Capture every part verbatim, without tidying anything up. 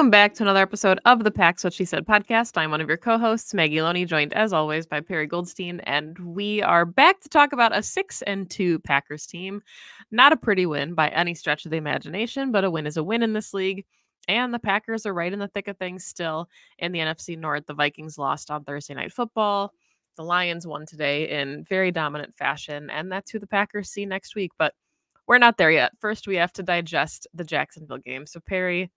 Welcome back to another episode of the Pax What She Said podcast. I'm one of your co-hosts, Maggie Loney, joined as always by Perry Goldstein, and we are back to talk about a six and two Packers team. Not a pretty win by any stretch of the imagination, but a win is a win in this league. And the Packers are right in the thick of things still in the N F C North. The Vikings lost on Thursday Night Football. The Lions won today in very dominant fashion, and that's who the Packers see next week. But we're not there yet. First, we have to digest the Jacksonville game. So, Perry,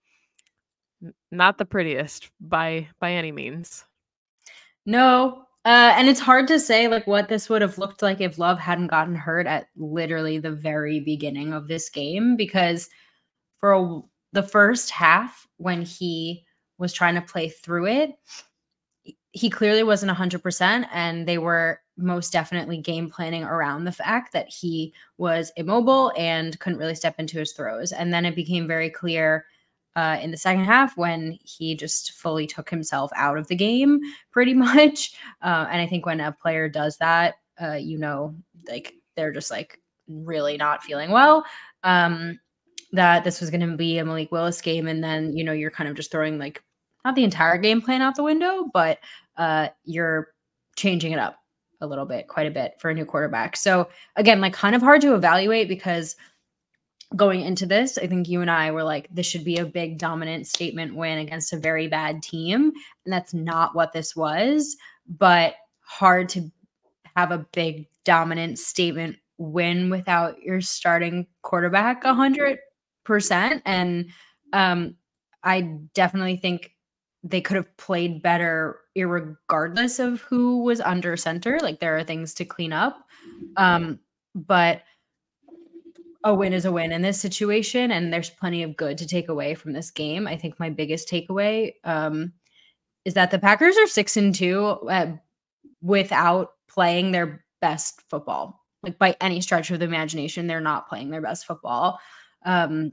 not the prettiest by by any means. No. Uh, and it's hard to say like what this would have looked like if Love hadn't gotten hurt at literally the very beginning of this game, because for a, the first half when he was trying to play through it, he clearly wasn't one hundred percent, and they were most definitely game planning around the fact that he was immobile and couldn't really step into his throws. And then it became very clear Uh, in the second half when he just fully took himself out of the game pretty much. Uh, and I think when a player does that, uh, you know, like they're just like really not feeling well, um, that this was going to be a Malik Willis game. And then, you know, you're kind of just throwing like not the entire game plan out the window, but uh, you're changing it up a little bit, quite a bit for a new quarterback. So again, like kind of hard to evaluate because going into this, I think you and I were like, this should be a big dominant statement win against a very bad team. And that's not what this was, but hard to have a big dominant statement win without your starting quarterback one hundred percent. And um, I definitely think they could have played better irregardless of who was under center. Like there are things to clean up. Um, but a win is a win in this situation, and there's plenty of good to take away from this game. I think my biggest takeaway um, is that the Packers are six and two uh, without playing their best football. Like by any stretch of the imagination, they're not playing their best football. Um,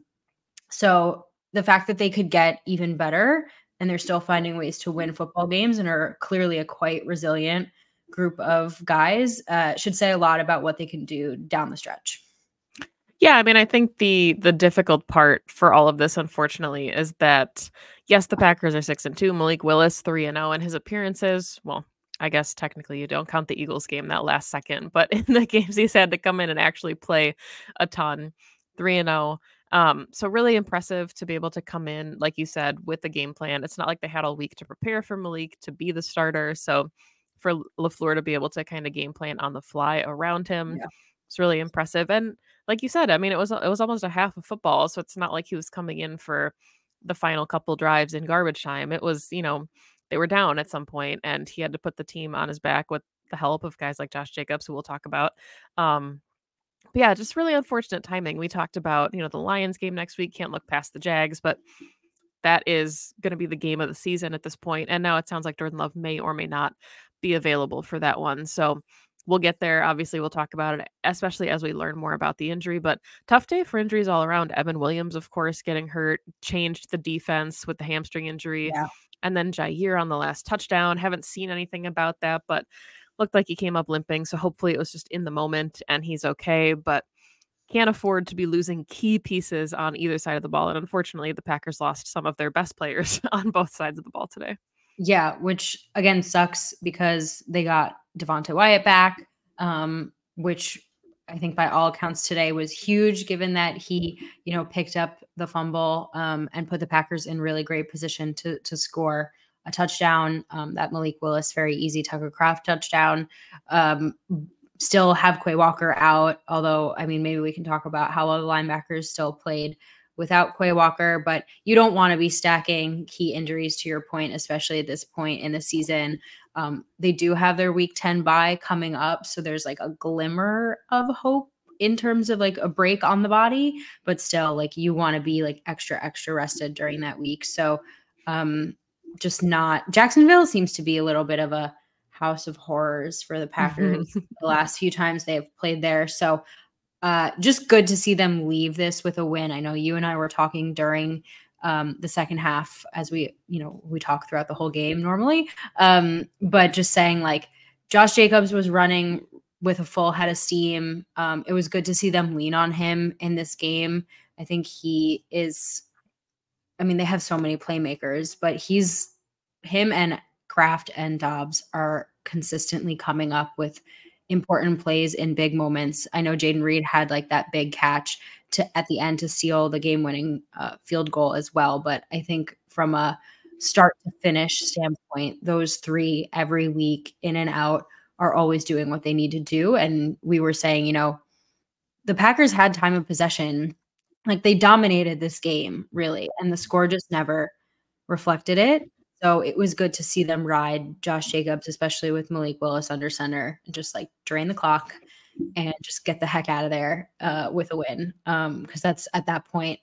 so the fact that they could get even better and they're still finding ways to win football games and are clearly a quite resilient group of guys uh, should say a lot about what they can do down the stretch. Yeah, I mean, I think the the difficult part for all of this, unfortunately, is that yes, the Packers are six and two. Malik Willis three and zero, and his appearances. Well, I guess technically you don't count the Eagles game that last second, but in the games he's had to come in and actually play a ton, three and zero. Um, so really impressive to be able to come in, like you said, with the game plan. It's not like they had all week to prepare for Malik to be the starter. So for LaFleur to be able to kind of game plan on the fly around him, Yeah. it's really impressive. And like you said, I mean, it was it was almost a half of football, so it's not like he was coming in for the final couple drives in garbage time. It was, you know, they were down at some point, and he had to put the team on his back with the help of guys like Josh Jacobs, who we'll talk about. Um, but yeah, just really unfortunate timing. We talked about, you know, the Lions game next week. Can't look past the Jags, but that is going to be the game of the season at this point. And now it sounds like Jordan Love may or may not be available for that one. So we'll get there. Obviously, we'll talk about it, especially as we learn more about the injury. But tough day for injuries all around. Evan Williams, of course, getting hurt, changed the defense with the hamstring injury. Yeah. And then Jair on the last touchdown. Haven't seen anything about that, but looked like he came up limping. So hopefully it was just in the moment and he's okay. But can't afford to be losing key pieces on either side of the ball. And unfortunately, the Packers lost some of their best players on both sides of the ball today. Yeah, which again sucks because they got Devonte Wyatt back, um, which I think by all accounts today was huge, given that he, you know, picked up the fumble um, and put the Packers in really great position to to score a touchdown. Um, that Malik Willis, very easy Tucker Kraft touchdown. Um, still have Quay Walker out, although, I mean, maybe we can talk about how well the linebackers still played without Quay Walker, but you don't want to be stacking key injuries, to your point, especially at this point in the season. Um, they do have their week ten bye coming up, so there's like a glimmer of hope in terms of like a break on the body, but still like you want to be like extra, extra rested during that week. So um, just not, Jacksonville seems to be a little bit of a house of horrors for the Packers the last few times they've played there. So uh, just good to see them leave this with a win. I know you and I were talking during um, the second half as we, you know, we talk throughout the whole game normally. Um, but just saying like Josh Jacobs was running with a full head of steam. Um, it was good to see them lean on him in this game. I think he is I mean, they have so many playmakers, but he's him and Kraft and Dobbs are consistently coming up with important plays in big moments. I know Jayden Reed had like that big catch to at the end to seal the game-winning uh, field goal as well. But I think from a start to finish standpoint, those three every week in and out are always doing what they need to do. And we were saying, you know, the Packers had time of possession. Like they dominated this game really, and the score just never reflected it. So it was good to see them ride Josh Jacobs, especially with Malik Willis under center, and just like drain the clock and just get the heck out of there uh, with a win. Um, because that's at that point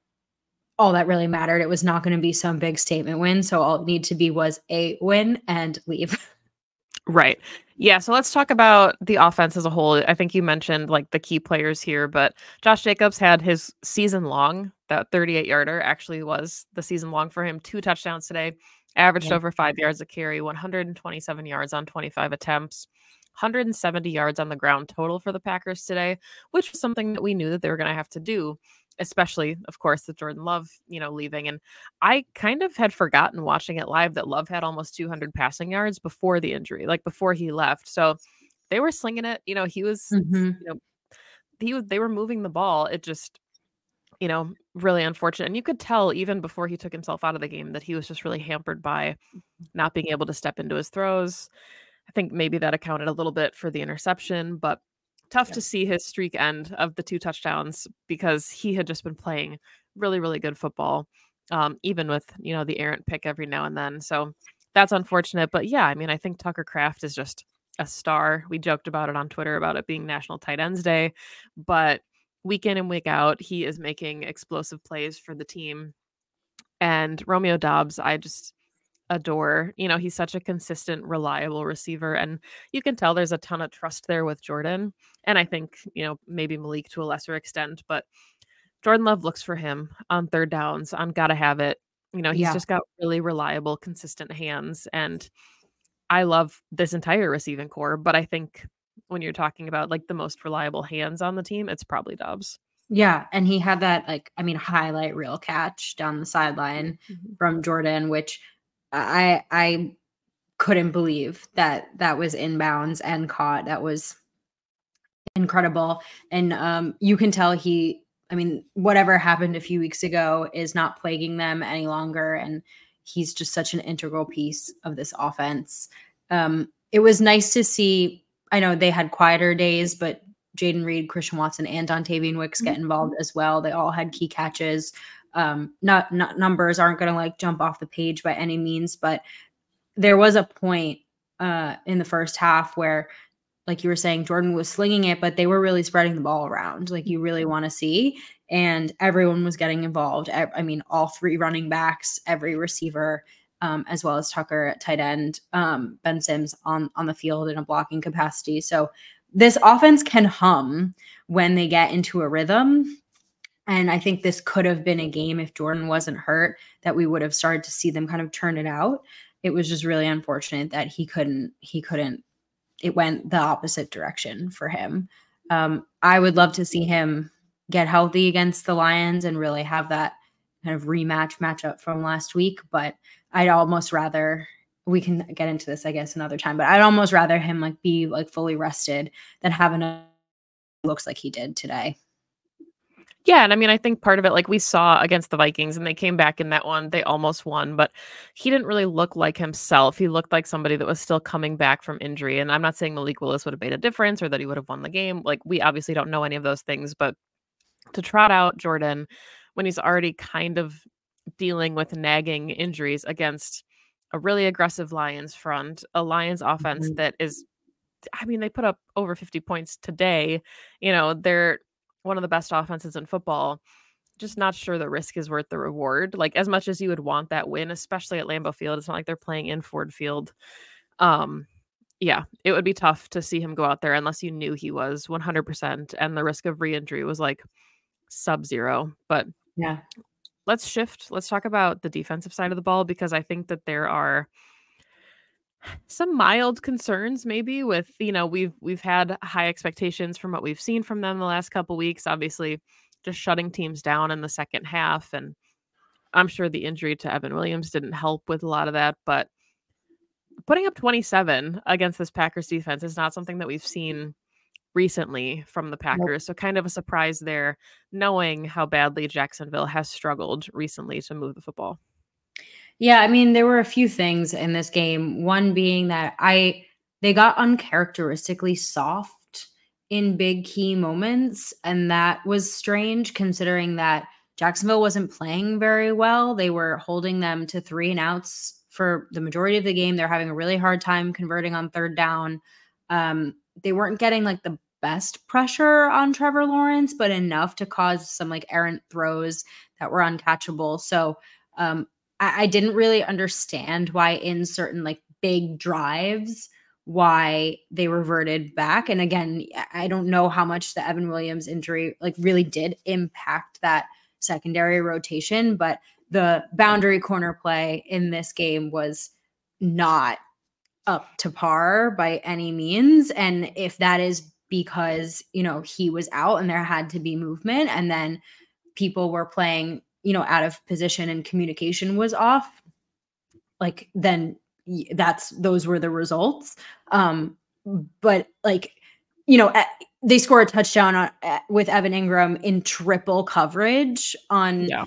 all that really mattered. It was not going to be some big statement win. So all it needed to be was a win and leave. Right. Yeah. So let's talk about the offense as a whole. I think you mentioned like the key players here, but Josh Jacobs had his season long, that thirty-eight yarder actually was the season long for him. Two touchdowns today, averaged Yeah. over five yards a carry, one hundred twenty-seven yards on twenty-five attempts, one hundred seventy yards on the ground total for the Packers today, which was something that we knew that they were going to have to do, especially, of course, with Jordan Love, you know, leaving. And I kind of had forgotten watching it live that Love had almost two hundred passing yards before the injury, like before he left. So they were slinging it. You know, he was, Mhm. you know, he was, they were moving the ball. It just, you know, really unfortunate. And you could tell even before he took himself out of the game that he was just really hampered by not being able to step into his throws. I think maybe that accounted a little bit for the interception, but tough Yeah. to see his streak end of the two touchdowns because he had just been playing really, really good football, um, even with, you know, the errant pick every now and then. So that's unfortunate. But yeah, I mean, I think Tucker Kraft is just a star. We joked about it on Twitter about it being National Tight Ends Day, but week in and week out, he is making explosive plays for the team. And Romeo Dobbs, I just adore. You know, he's such a consistent, reliable receiver, and you can tell there's a ton of trust there with Jordan. And I think, you know, maybe Malik to a lesser extent, but Jordan Love looks for him on third downs, on gotta have it. You know, he's Yeah. just got really reliable, consistent hands. And I love this entire receiving core, but I think when you're talking about like the most reliable hands on the team, it's probably Dobbs. Yeah, and he had that, like, I mean, highlight reel catch down the sideline Mhm. from Jordan, which I I couldn't believe that that was inbounds and caught. That was incredible, and, um, you can tell he I mean, whatever happened a few weeks ago is not plaguing them any longer, and he's just such an integral piece of this offense. Um, it was nice to see I know they had quieter days, but Jayden Reed, Christian Watson, and Dontavian Wicks get involved as well. They all had key catches. Um, not not numbers aren't gonna, like, jump off the page by any means, but there was a point, uh, in the first half where, like you were saying, Jordan was slinging it, but they were really spreading the ball around like you really wanna see, and everyone was getting involved. I I mean, all three running backs, every receiver, um, as well as Tucker at tight end, um, Ben Sims on on the field in a blocking capacity. So this offense can hum when they get into a rhythm, and I think this could have been a game if Jordan wasn't hurt that we would have started to see them kind of turn it out. It was just really unfortunate that he couldn't he couldn't it went the opposite direction for him. Um, I would love to see him get healthy against the Lions and really have that kind of rematch matchup from last week. But I'd almost rather we can get into this, I guess, another time. But I'd almost rather him like be like fully rested than having a looks like he did today. Yeah, and I mean, I think part of it, like we saw against the Vikings, and they came back in that one, they almost won, but he didn't really look like himself. He looked like somebody that was still coming back from injury. And I'm not saying Malik Willis would have made a difference or that he would have won the game. Like, we obviously don't know any of those things, but to trot out Jordan when he's already kind of dealing with nagging injuries against a really aggressive Lions front, a Lions offense Mhm. that is, I mean, they put up over fifty points today. You know, they're one of the best offenses in football. Just not sure the risk is worth the reward. Like, as much as you would want that win, especially at Lambeau Field, it's not like they're playing in Ford Field. Um, yeah, it would be tough to see him go out there unless you knew he was one hundred percent and the risk of re-injury was like sub-zero. But Yeah. let's shift. Let's talk about the defensive side of the ball because I think that there are some mild concerns maybe with, you know, we've we've had high expectations from what we've seen from them the last couple weeks, obviously just shutting teams down in the second half and I'm sure the injury to Evan Williams didn't help with a lot of that, but putting up twenty-seven against this Packers defense is not something that we've seen recently from the Nope. Packers. So kind of a surprise there, knowing how badly Jacksonville has struggled recently to move the football. Yeah, I mean, there were a few things in this game. One being that I they got uncharacteristically soft in big key moments, and that was strange considering that Jacksonville wasn't playing very well. They were holding them to three and outs for the majority of the game. They're having a really hard time converting on third down. Um, they weren't getting like the best pressure on Trevor Lawrence, but enough to cause some like errant throws that were uncatchable. So um, I, I didn't really understand why in certain like big drives why they reverted back. And again, I don't know how much the Evan Williams injury like really did impact that secondary rotation, but the boundary corner play in this game was not up to par by any means. And if that is because, you know, he was out and there had to be movement and then people were playing, you know, out of position and communication was off, like then that's those were the results. Um, but like, you know, they score a touchdown on, with Evan Ingram in triple coverage on Yeah.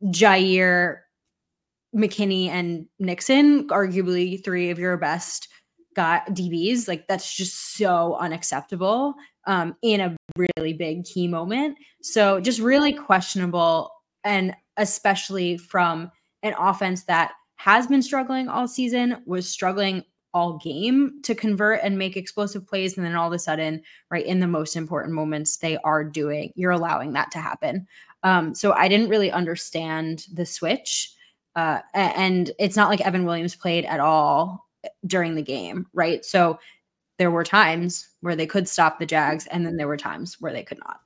Jair, McKinney, and Nixon, arguably three of your best got D Bs. Like that's just so unacceptable um, in a really big key moment. So just really questionable, and especially from an offense that has been struggling all season, was struggling all game to convert and make explosive plays. And then all of a sudden, right in the most important moments, they are doing, you're allowing that to happen. Um, so I didn't really understand the switch. Uh, and it's not like Evan Williams played at all during the game, right? So there were times where they could stop the Jags, and then there were times where they could not.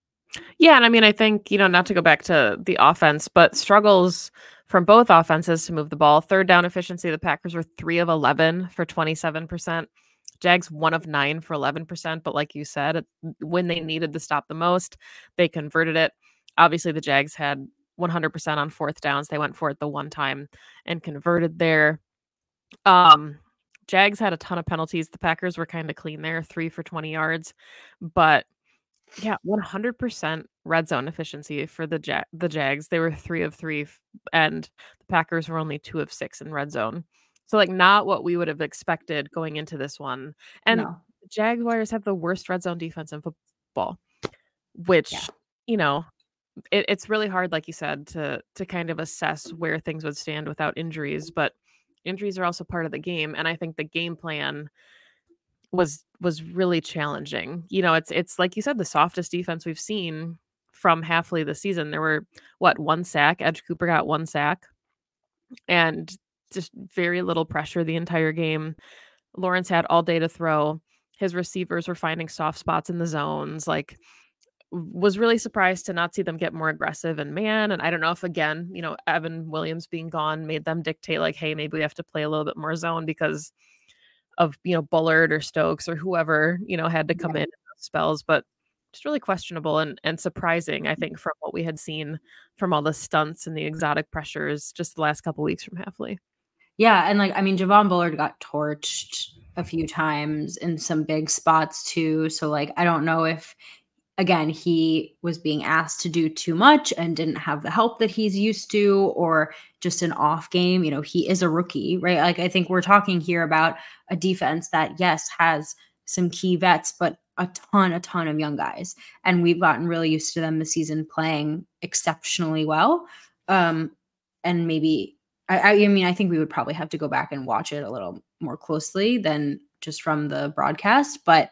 Yeah, and I mean, I think, you know, not to go back to the offense, but struggles from both offenses to move the ball. Third down efficiency, the Packers were three of eleven for twenty-seven percent. Jags one of nine for eleven percent, but like you said, when they needed to stop the most, they converted it. Obviously, the Jags had one hundred percent on fourth downs. They went for it the one time and converted there. Um, Jags had a ton of penalties. The Packers were kind of clean there, three for twenty yards. But yeah, one hundred percent red zone efficiency for the ja- the Jags. They were three of three, f- and the Packers were only two of six in red zone. So, like, not what we would have expected going into this one. And No. Jaguars have the worst red zone defense in football, Yeah. which, you know, it, it's really hard, like you said, to to kind of assess where things would stand without injuries. But injuries are also part of the game, and I think the game plan was was really challenging. You know, it's it's like you said, the softest defense we've seen from Halfley this season. There were what, one sack. Edge Cooper got one sack, and just very little pressure the entire game. Lawrence had all day to throw. His receivers were finding soft spots in the zones. Like, was really surprised to not see them get more aggressive and man. And I don't know if, again, you know, Evan Williams being gone made them dictate like, hey, maybe we have to play a little bit more zone because of, you know, Bullard or Stokes or whoever, you know, had to come in in those spells. But just really questionable and and surprising, I think, from what we had seen from all the stunts and the exotic pressures just the last couple weeks from Halfley. Yeah, and like I mean, Javon Bullard got torched a few times in some big spots too. So like I don't know if again he was being asked to do too much and didn't have the help that he's used to, or just an off game. You know, he is a rookie, right? Like I think we're talking here about a defense that yes has some key vets, but a ton, a ton of young guys, and we've gotten really used to them this season playing exceptionally well. Um, and maybe I, I mean, I think we would probably have to go back and watch it a little more closely than just from the broadcast. But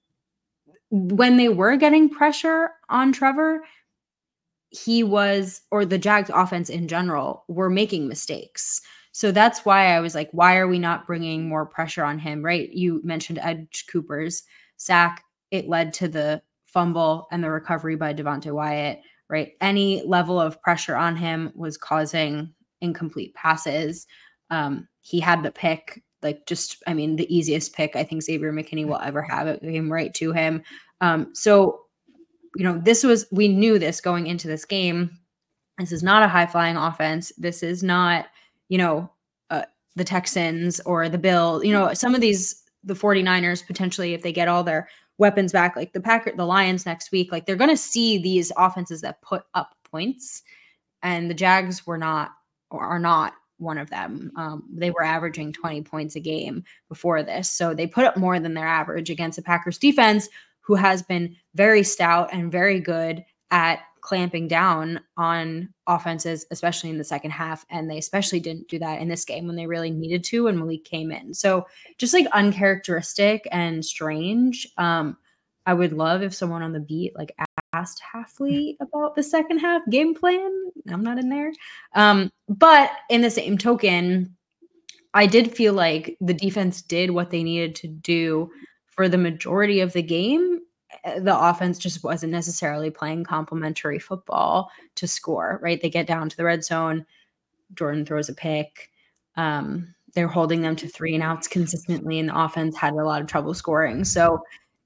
when they were getting pressure on Trevor, he was, or the Jags offense in general, were making mistakes. So that's why I was like, why are we not bringing more pressure on him? Right. You mentioned Edge Cooper's sack. It led to the fumble and the recovery by Devonte Wyatt. Right. Any level of pressure on him was causing incomplete passes. Um, he had the pick, like just, I mean, the easiest pick I think Xavier McKinney will ever have. It came right to him. Um, so, you know, this was, we knew this going into this game. This is not a high-flying offense. This is not, you know, uh, the Texans or the Bills. You know, some of these, the 49ers, potentially, if they get all their weapons back, like the Packers, the Lions next week, like they're going to see these offenses that put up points. And the Jags were not, or are not one of them. Um, they were averaging twenty points a game before this. So they put up more than their average against the Packers defense, who has been very stout and very good at clamping down on offenses, especially in the second half. And they especially didn't do that in this game when they really needed to when Malik came in. So just like uncharacteristic and strange. Um, I would love if someone on the beat like asked Hafley about the second half game plan. I'm not in there. Um, but in the same token, I did feel like the defense did what they needed to do for the majority of the game. The offense just wasn't necessarily playing complementary football to score, right? They get down to the red zone. Jordan throws a pick. Um, they're holding them to three and outs consistently, and the offense had a lot of trouble scoring. So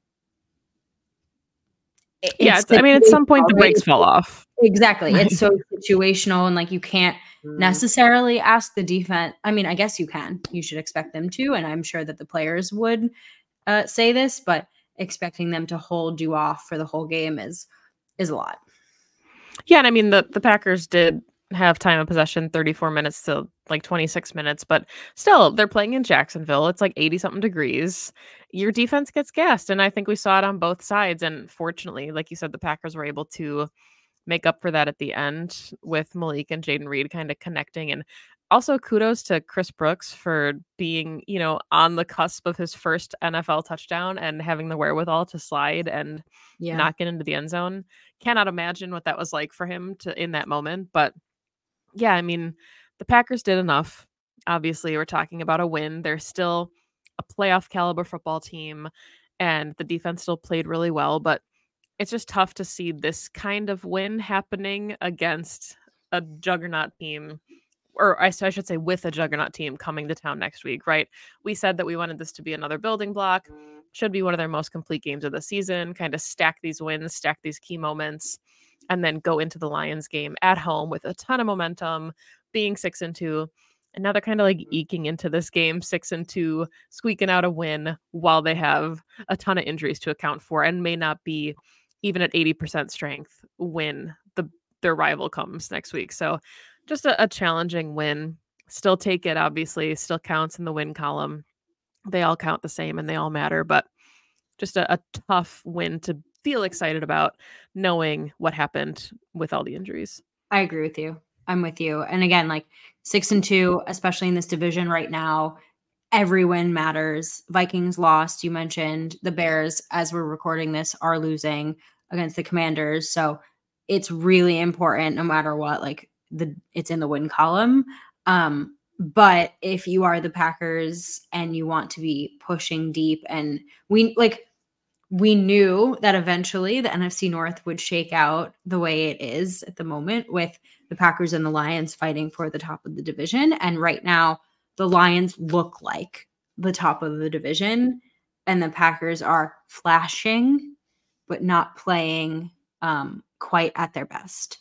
it, Yeah, it's, it's, I mean, at some point the right? brakes fall off. Exactly. It's so situational, and like you can't Mm. necessarily ask the defense. I mean, I guess you can. You should expect them to, and I'm sure that the players would uh, say this, but expecting them to hold you off for the whole game is is a lot. Yeah, and I mean the the Packers did have time of possession thirty-four minutes to like twenty-six minutes, but still they're playing in Jacksonville. It's like eighty something degrees. Your defense gets gassed, and I think we saw it on both sides. And fortunately, like you said, the Packers were able to make up for that at the end with Malik and Jaden Reed kind of connecting. And also kudos to Chris Brooks for being, you know, on the cusp of his first N F L touchdown and having the wherewithal to slide and Yeah. not get into the end zone. Cannot imagine what that was like for him to in that moment. But yeah, I mean, the Packers did enough. Obviously, we're talking about a win. They're still a playoff caliber football team, and the defense still played really well. But it's just tough to see this kind of win happening against a juggernaut team, or I, s- I should say, with a juggernaut team coming to town next week, right? We said that we wanted this to be another building block, should be one of their most complete games of the season, kind of stack these wins, stack these key moments, and then go into the Lions game at home with a ton of momentum, being six and two. And now they're kind of like eking into this game, six and two, squeaking out a win while they have a ton of injuries to account for and may not be even at eighty percent strength when the their rival comes next week. So just a, a challenging win. Still take it, obviously, still counts in the win column. They all count the same and they all matter, but just a, a tough win to feel excited about knowing what happened with all the injuries. I agree with you. I'm with you. And again, like six and two, especially in this division right now, every win matters. Vikings lost. You mentioned the Bears, as we're recording this, are losing against the Commanders. So it's really important no matter what, like the it's in the win column. Um, but if you are the Packers and you want to be pushing deep, and we like we knew that eventually the N F C North would shake out the way it is at the moment with the Packers and the Lions fighting for the top of the division. And right now, the Lions look like the top of the division, and the Packers are flashing, but not playing um, quite at their best.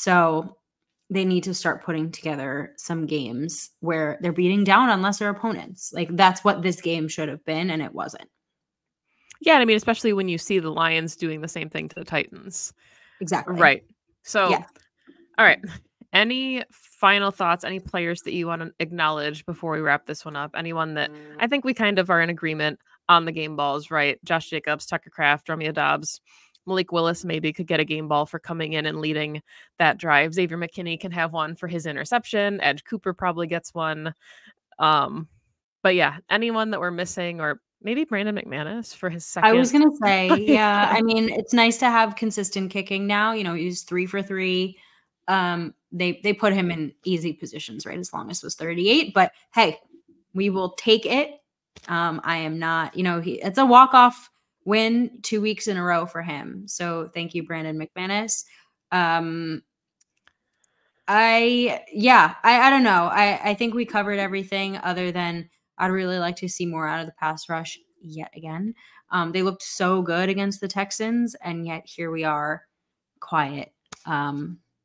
So they need to start putting together some games where they're beating down on lesser opponents. Like that's what this game should have been, and it wasn't. Yeah, and I mean, especially when you see the Lions doing the same thing to the Titans. Exactly. Right. So, Yeah. all right. Any final thoughts? Any players that you want to acknowledge before we wrap this one up? Anyone that I think we kind of are in agreement on the game balls, right? Josh Jacobs, Tucker Kraft, Romeo Dobbs, Malik Willis maybe could get a game ball for coming in and leading that drive. Xavier McKinney can have one for his interception. Edge Cooper probably gets one. Um, but yeah, anyone that we're missing, or maybe Brandon McManus for his I was second. gonna say, yeah, I mean, it's nice to have consistent kicking now. You know, he's three for three. Um, they they put him in easy positions, right? As long as it was thirty-eight. But hey, we will take it. Um, I am not, you know, he it's a walk-off win two weeks in a row for him. So thank you, Brandon McManus. Um, I yeah, I, I don't know. I, I think we covered everything other than I'd really like to see more out of the pass rush yet again. Um, they looked so good against the Texans, and yet here we are, quiet. Um,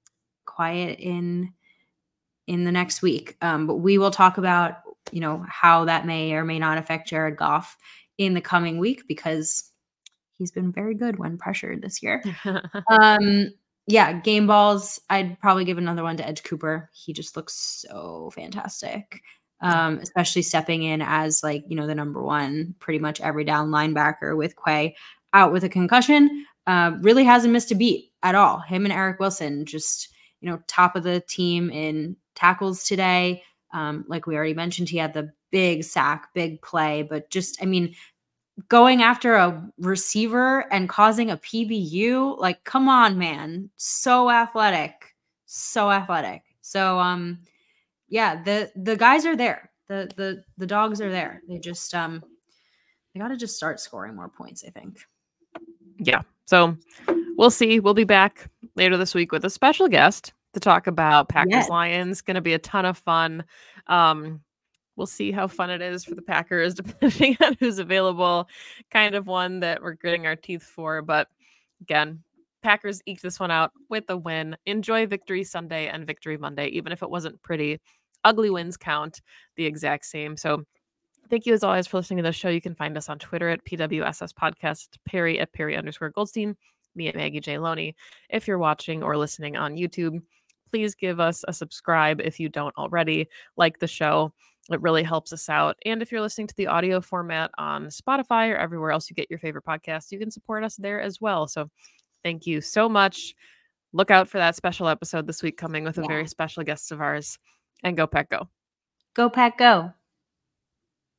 quiet in in the next week. Um, but we will talk about, you know, how that may or may not affect Jared Goff in the coming week, because he's been very good when pressured this year. um, yeah, game balls. I'd probably give another one to Edge Cooper. He just looks so fantastic. Um, especially stepping in as, like, you know, the number one, pretty much every down linebacker with Quay out with a concussion. Uh, really hasn't missed a beat at all. Him and Eric Wilson just, you know, top of the team in tackles today. Um, like we already mentioned, he had the big sack, big play, but just, I mean, going after a receiver and causing a P B U, like, come on, man. So athletic, so athletic. So, um, yeah, the, the guys are there. The, the, the dogs are there. They just, um, they got to just start scoring more points, I think. Yeah. So we'll see. We'll be back later this week with a special guest to talk about Packers Yes. Lions. Going to be a ton of fun. Um, we'll see how fun it is for the Packers, depending on who's available. Kind of one that we're gritting our teeth for. But again, Packers eked this one out with a win. Enjoy Victory Sunday and Victory Monday, even if it wasn't pretty. Ugly wins count the exact same. So thank you, as always, for listening to this show. You can find us on Twitter at P W S S Podcast, Perry at Perry underscore Goldstein, me at Maggie J. Loney. If you're watching or listening on YouTube, please give us a subscribe if you don't already. Like the show. It really helps us out. And if you're listening to the audio format on Spotify or everywhere else you get your favorite podcasts, you can support us there as well. So thank you so much. Look out for that special episode this week coming with a Yeah. very special guest of ours. And go Pack Go. Go Pack Go.